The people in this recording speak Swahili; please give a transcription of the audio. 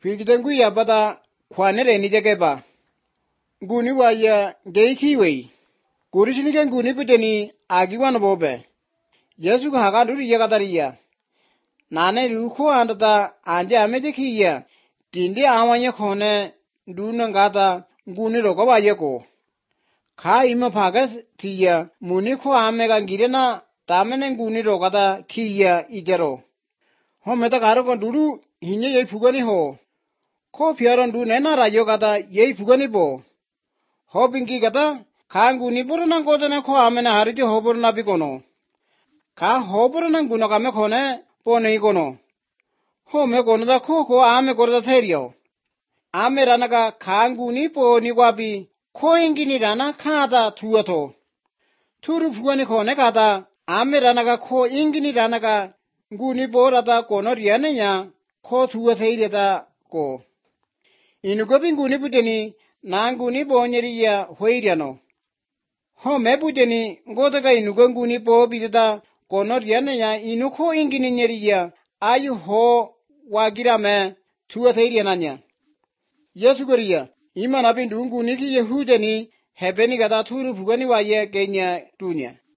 Pilkitangu ya bata kwanere ni jakeba. Guni waya geikiwe. Kurishinikan guni piteni agiwan bobe. Yesu hakanuri yakatariya. Nane ruko andata ande amejekiya. Tindi awanya kone dunangata guni roko bayako. Ka ima pagat tiya muni ko amega girena tamene guni rokata kiya igero. Ho meta karo kon dulu hinye ye fugani ho. Ko piaron du nena rayo kata ye fugani bo. Ho pinki kata ka guni purana kodene ko amena hariti ho purana bikono. Ka ho purana guno kame kone po nei kono. Ho me kono da ko ame korda therio. Ame ranaka ka guni po ni wapi ko ingini rana kata tuato. Turu fugani kone kata ame ranaka ko ingini ranaka guni po rata kono riane nya ko tuateireta ko. Inukopi guni puteni na guni po nyeriya hoiriano. Ho me puteni ngotaka inuko guni po piteta kono riane nya inuko ingini nyeriya ayu ho wagirame tuateiriana nya. Yesu koriya ima napindu guni ki yehudeni hebeni kata turu fugani waye kenya dunia.